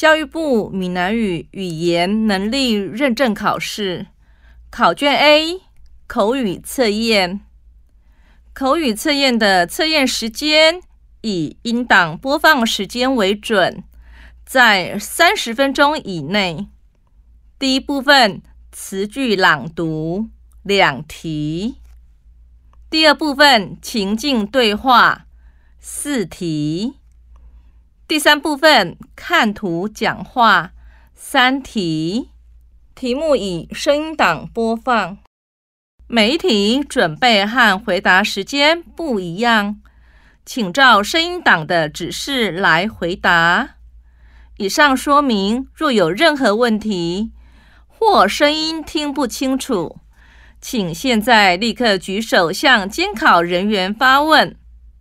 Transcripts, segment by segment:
教育部闽南语语言能力认证考试考卷 A 口语测验。口语测验的测验时间以音档播放时间为准，在30分钟以内。第一部分词句朗读2题，第二部分情境对话4题，第三部分看图讲话3题。题目以声音档播放。每一题准备和回答时间不一样，请照声音档的指示来回答。以上说明，若有任何问题或声音听不清楚，请现在立刻举手向监考人员发问。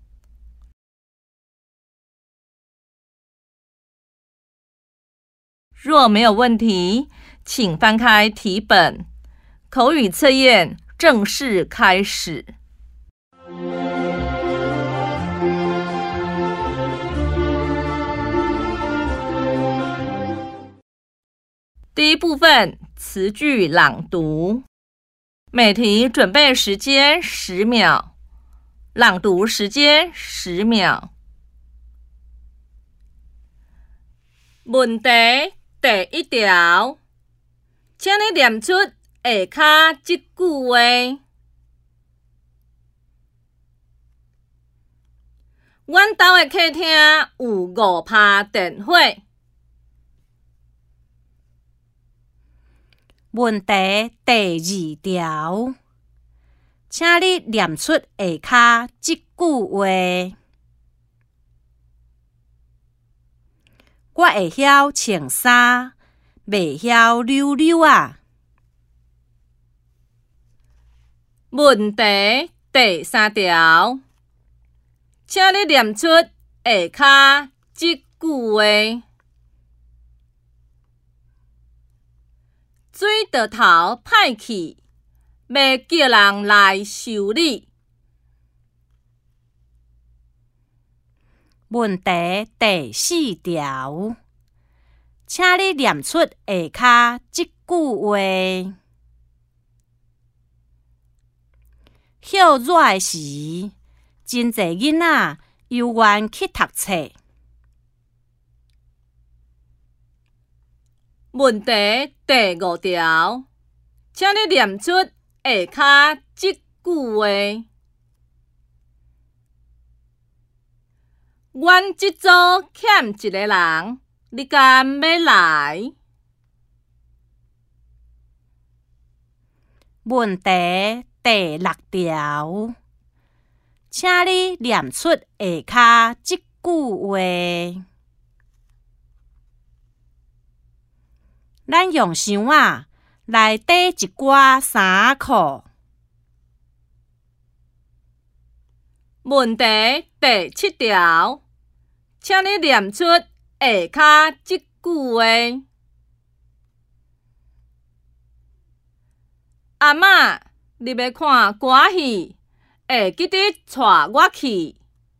若没有问题，请翻开题本，口语测验正式开始。第一部分词句朗读，每题准备时间10秒，朗读时间10秒。问题第一条，请你念出下骹这句话。阮家的客厅有5拍电火。 问题第2条，请你念出下骹这句话。我会晓穿衫，袂晓溜溜啊。 问题第3条，请你念出下骹这句话。水道头歹去，要叫人来修理。 问题第4条，请你念出下骹这句话。歇热的时，真侪囡仔犹原去读册。 问题第5条，请你念出下骹这句话。阮这组欠一个人，你敢要来？ 问题第6条，请你念出下骹这句话。咱用箱仔来底一寡衫裤。 问题第7条，请你念出下骹这句话。阿嬷，你要看歌戏，会记得带我去。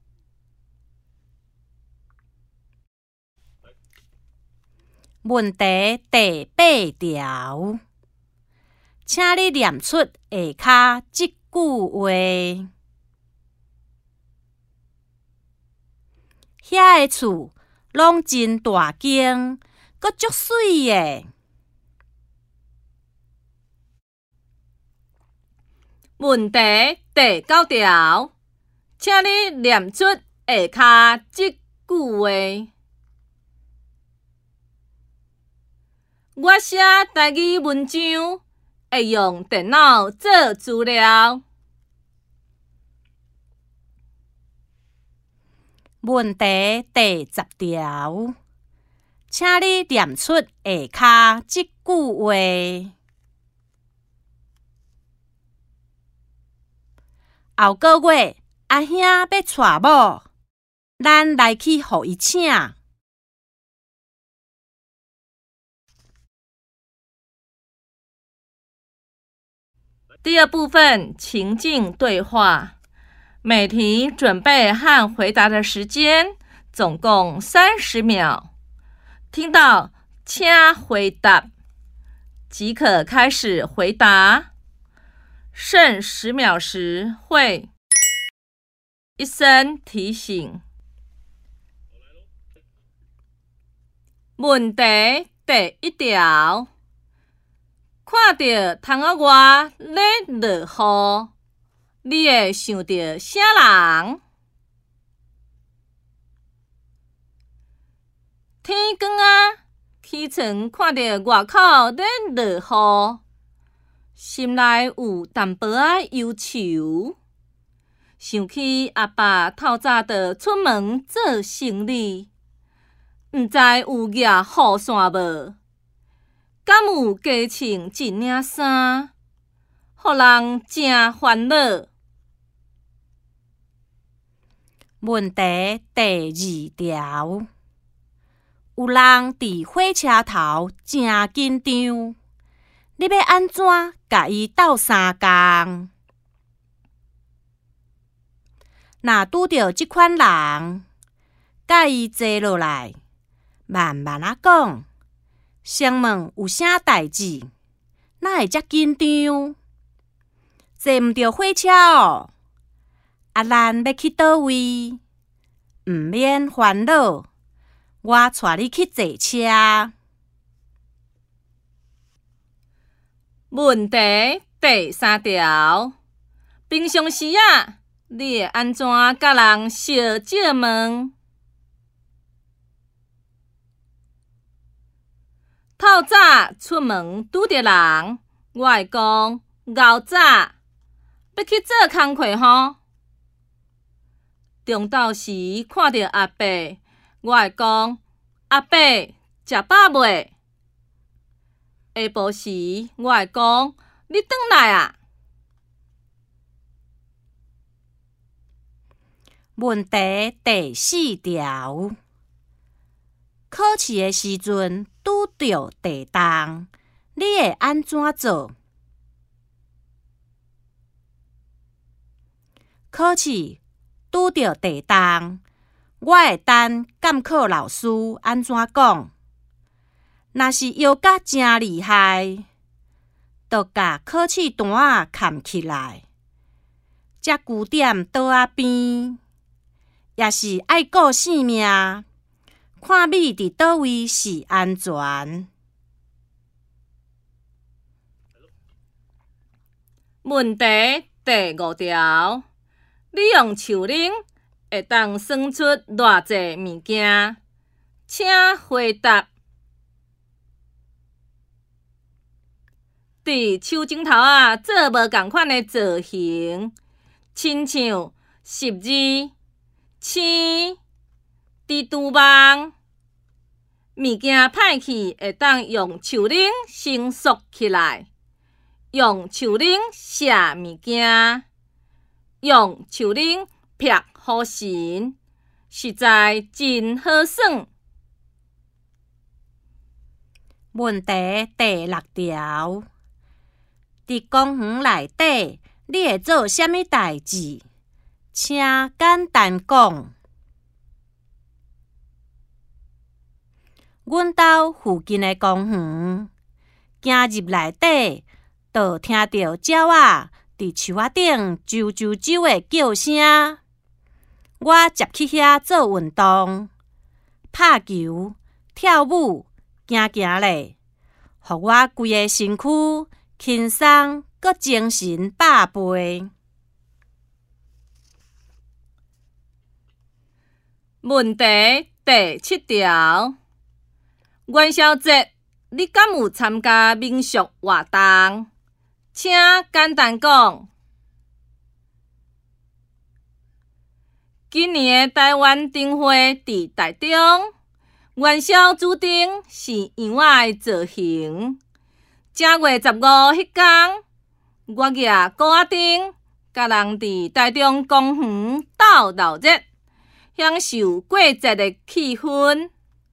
问题第8条，请你念出下骹这句话。遐个厝拢真大间，阁足水的。 问题第9条，请你念出下骹这句话。我写台语文章会用电脑做资料。 问题第10条，请你念出下骹这句话。后个月阿兄要娶某，咱来去互伊请。 第二部分情境对话，每题准备和回答的时间总共30秒。 听到请回答，即可开始回答。剩10秒时会一声提醒。问题第1条，看到窗仔外咧落雨，你会想到啥人？天光啊，起床看到外口咧落雨，心内有淡薄仔忧愁，想起阿爸透早就出门做生意，毋知有举雨伞无？敢有加穿一领衫，互人真烦恼。 问题第2条，有人伫火车头真紧张，你要安怎甲伊斗相共？若拄着即款人，甲伊坐落来，慢慢仔讲，先问有啥代志，哪会遮紧张？坐毋着火车哦？啊，咱要去倒位？毋免烦恼，我带你去坐车。 问题第3条，平常时啊，你会安怎甲人烧借问？透早出门拄着人，我会讲熬早要去做工课吼。中昼时看到阿伯，我会讲阿伯食饱未？下晡时我会讲你转来啊。 问题第4条，考试的时阵拄着地动，你会安怎做？考试拄着地动，我会等监考老师安怎讲。若是摇甲真厉害，就甲考试单仔藏起来，才据点桌仔边。也是爱顾性命，看米伫倒位是安全。 问题第5条，你用手铃会当算出偌济物件？请回答。伫手指头啊做无共款的造型，亲像12、星、蜘蛛网，物件歹去会当用手铃伸缩起来，用手铃写物件，用手铃撇雨神，实在真好耍。 问题第6条，伫公园内底，你会做啥物代志？请简单讲。阮兜附近的公园，行入内底，就听到鸟仔伫树仔顶啾啾啾的叫声。我接去遐做运动，拍球、跳舞，行咧，互我规个身躯轻松，阁精神百倍。 问题第7条，元宵节你敢有参加民俗活动？请简单讲。今年的台湾灯会伫台中，元宵主灯是羊仔的造型。正月15迄天，我举鼓仔灯，甲人伫台中公园斗闹热，享受过节的气氛。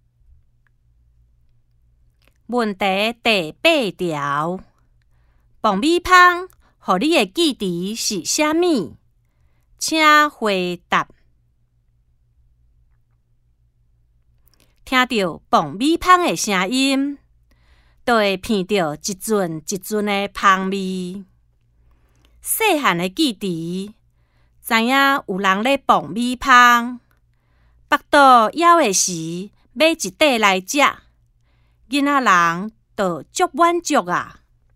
问题第8条，爆米香，互你的记忆是啥物？请回答。 听到爆米香的声音，就会闻到一阵一阵的香味。细汉的记忆，知影有人咧爆米香，腹肚枵的时，买一块来食，囡仔人就足满足啊。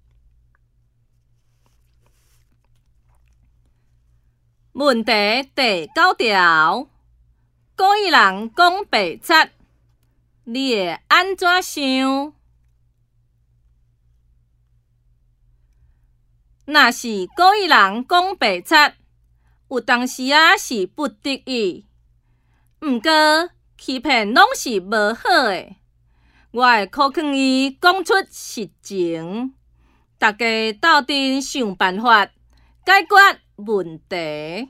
问题第9条，古语人讲白贼，你会安怎想？若是古语人讲白贼，有当时啊是不得已，毋过欺骗拢是无好的。我会考劝伊讲出实情，大家斗阵想办法解决问题。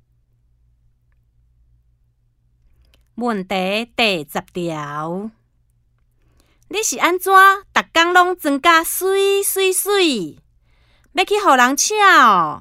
问题第10条，你是安怎逐工拢装甲水水水，要去互人请哦？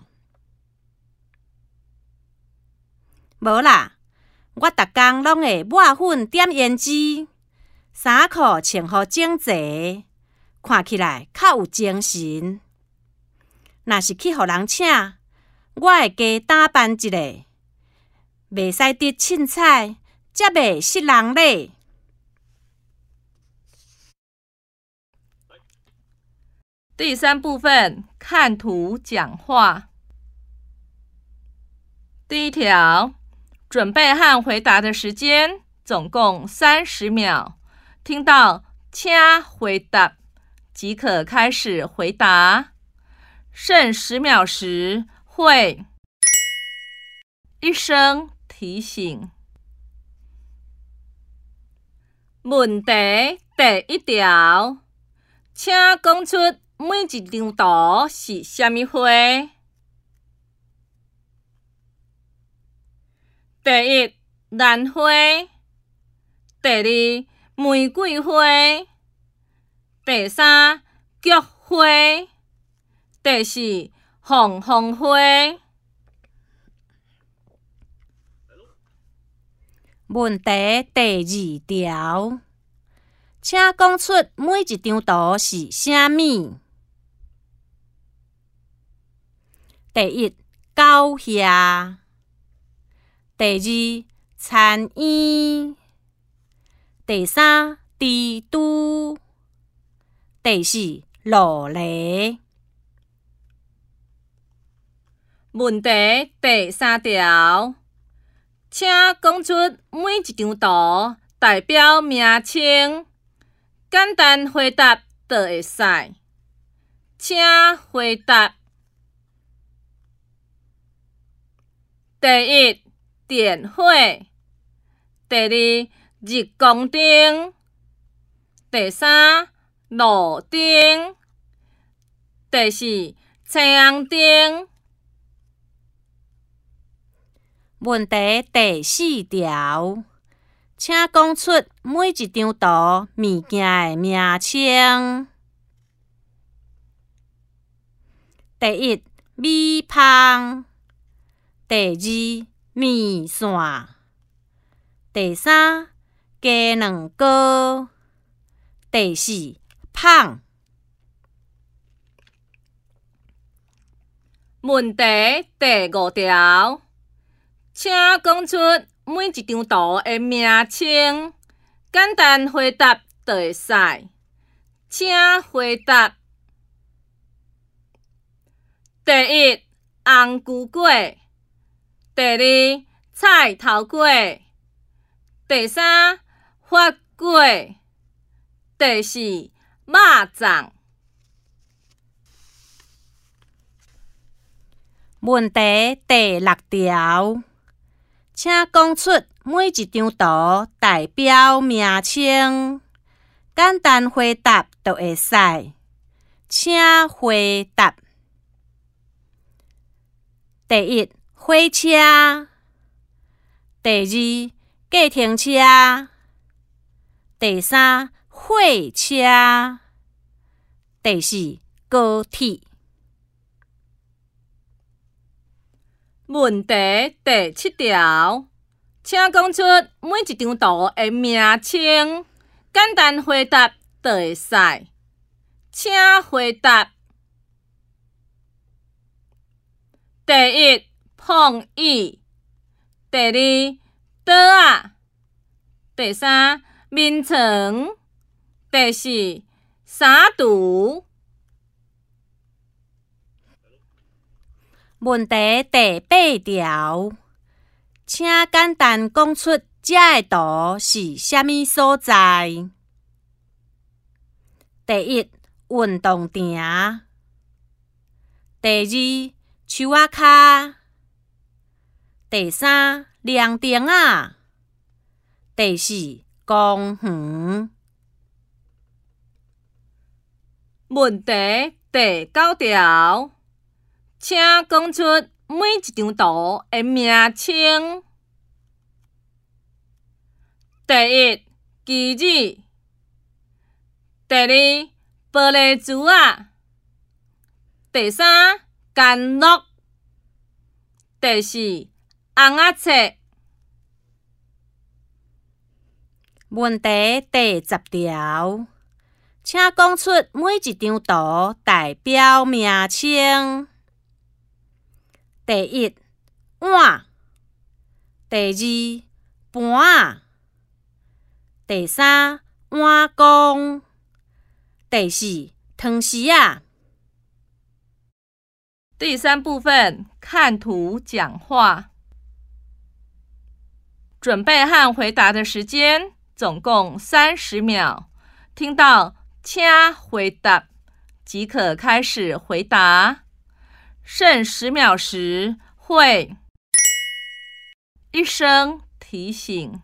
无啦，我逐工拢会抹粉点胭脂，衫裤穿好整齐，看起来较有精神。若是去互人请，我会加打扮一下，袂使得凊彩，才袂失人咧。 第3部分，看图讲话。第1条，准备和回答的时间总共30秒，听到“请回答”即可开始回答。剩10秒时会一声提醒。问题第1条，请讲出每一张图是啥物花？第1，兰花；第2，玫瑰花；第3，菊花；第4，红红花。 问题第2条，请讲出每一张图是啥物？第1，狗舍；第2，田园；第3，蜘蛛；第4，鹿狸。 问题第3条，请讲出每一张图代表名称，简单回答就会使。请回答。第1，电火；第2，日光灯；第3，路灯；第4，太阳灯。 问题第4条，请讲出每一张图物件的名称。第1，米芳；第2，面线；第3，鸡卵糕；第4，芳。 问题第5条，请讲出每一张图的名称，简单回答就会使。请回答。第1，红菊果；第2，菜头果；第3，法果；第4，肉粽。 问题第6条，请讲出每一张图代表名称，简单回答就会使。请回答。第1，火车；第2，计程车；第3，货车；第4，高铁。 问题第7条，请讲出每一张图的名称， 简单回答就会使，请回答。第一，碰椅；第二，桌仔；第三，眠床；第四，衫櫥。 问题第8条，请简单讲出这个图是啥物所在？第一，运动场；第二，树仔骹；第三，凉亭仔；第四，公园。 问题第9条，请讲出每一张图的名称。第一，机子；第二，玻璃珠仔；第三，干乐；第四，红仔册。 问题第10条，请讲出每一张图代表名称。第一，碗；第二，盘；第三，碗公；第四，汤匙仔。 第3部分，看图讲话。准备和回答的时间总共30秒。听到“请回答”即可开始回答。剩10秒时会一声提醒。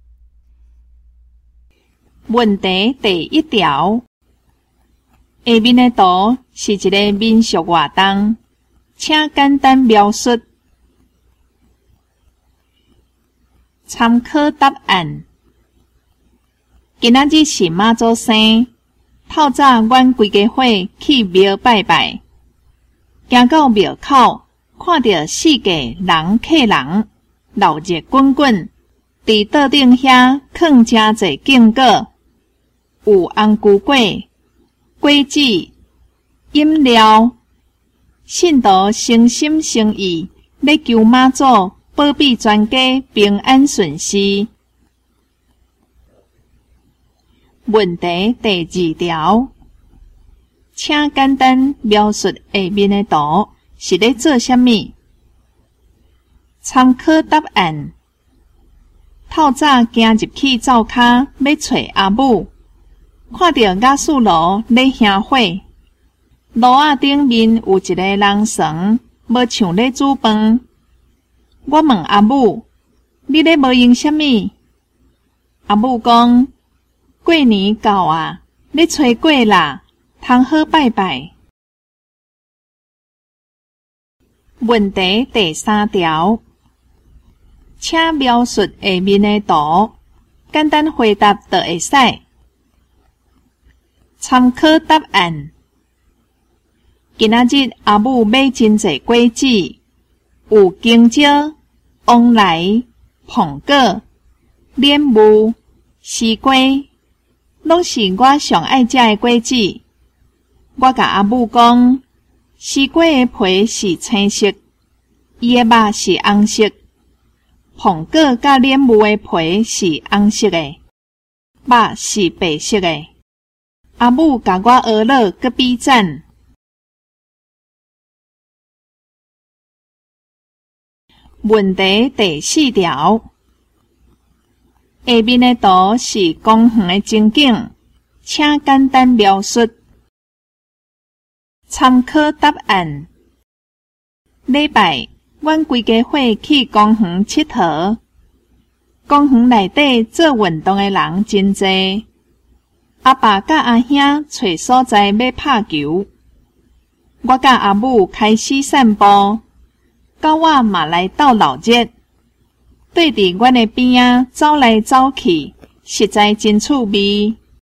问题第1条，下面的图是一个民俗活动，请简单描述。参考答案。今仔日是妈祖生，透早阮规家伙去庙拜拜，行到庙口，看到四界人客人，闹热滚滚，伫桌顶遐放真侪禁果，有红菇粿、果子、饮料，信徒诚心诚意，要求妈祖保庇全家平安顺遂。问题第2条，请简单描述下面的图是咧做啥物？参考答案。透早行入去灶骹要找阿母，看到雅士炉咧香火，炉仔顶面有一个人床，无像咧煮饭。我问阿母：“你咧无用啥物？”阿母讲：“过年到啊，咧炊粿啦，通好拜拜。”问题第3条，请描述下面的图，简单回答就会使。参考答案。今仔日阿母买真侪果子，有香蕉、旺来、苹果、莲雾、西瓜，拢是我上爱食的果子。我甲阿母讲，西瓜的皮是青色，伊的肉是红色，苹果甲莲雾的皮是红色的，肉是白色的。阿母甲我学了搁比赞。问题第4条，下面的图是公园的情景，请简单描述。参考答案。礼拜，阮规家伙去公园佚佗，公园内底做运动的人真侪。阿爸甲阿兄找所在要拍球，我甲阿母开始散步。狗仔嘛来斗闹热，对伫阮的边仔走来走去，实在真趣味。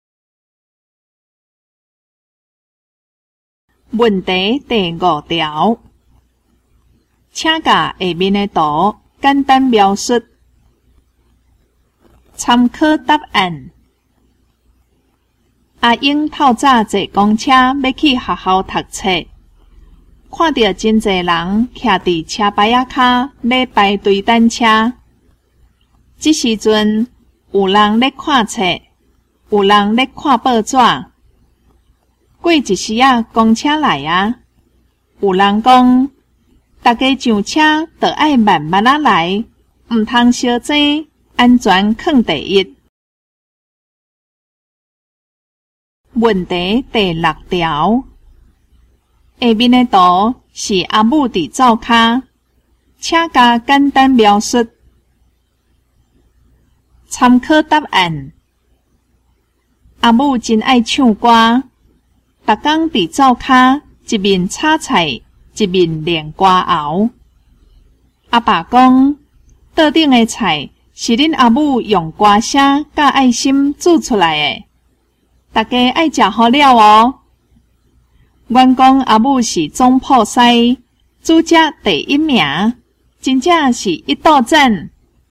问题第5条，请甲下面的图简单描述。参考答案。 阿英透早坐公车要去学校读册，看到真侪人徛伫车牌仔骹咧排队等车。这时阵，有人咧看册，有人咧看报纸。过一时仔，公车来啊！有人讲，大家上车就爱慢慢仔来，毋通烧济，安全放第一。问题第6条，下面的图是阿母伫灶骹，请加简单描述。参考答案：阿母真爱唱歌，逐工伫灶骹一面炒菜，一面练歌喉。阿爸讲，桌顶的菜是恁阿母用歌声甲爱心煮出来的。大家爱食好了哦！阮讲阿母是总铺师，煮食第一名，真正是一道赞。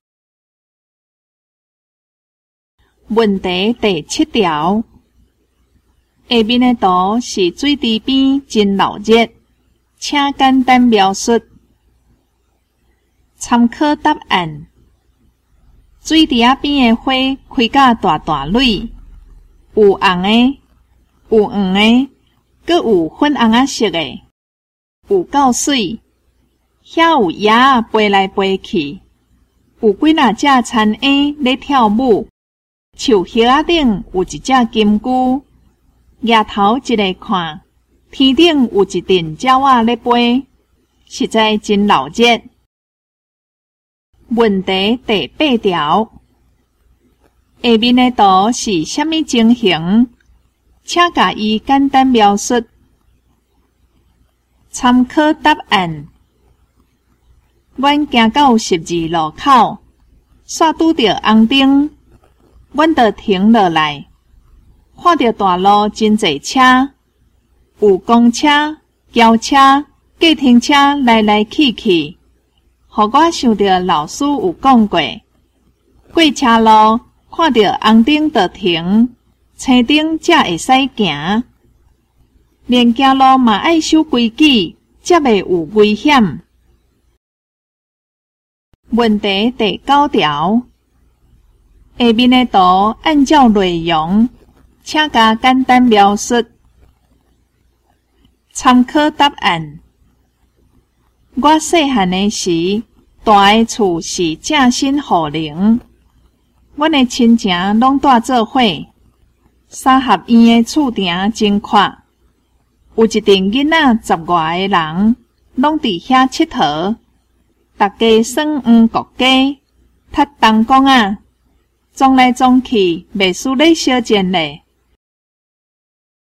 问题第7条，下面的图是水池边真热热，请简单描述。参考答案：水池仔边的花开甲大大蕊。有红的，有黄的，阁有粉红仔色的，有够水。遐有鸭飞来飞去，有几若只苍蝇咧跳舞。树叶仔顶有一只金龟，额头一个看，天顶有一阵鸟仔咧飞，实在真热热。问题第8条。下面的图是虾米情形？请甲伊简单描述。参考答案：阮行到12路口，煞拄着红灯，阮就停落来，看到大路真侪车，有公车、轿车、计程车来来去去，互我想到老师有讲过，过车路。看到红灯就停，青灯才会使行。连行路嘛爱守规矩，才袂有危险。问题第9条，下面的图按照内容，请加简单描述。参考答案：我细汉的时，住的厝是正新户龄。阮的亲情拢住做伙，3合院的厝埕真阔，有一阵囡仔10外个人，拢伫遐佚佗，大家耍黄国家，踢东公仔，撞来撞去，袂输咧相见咧。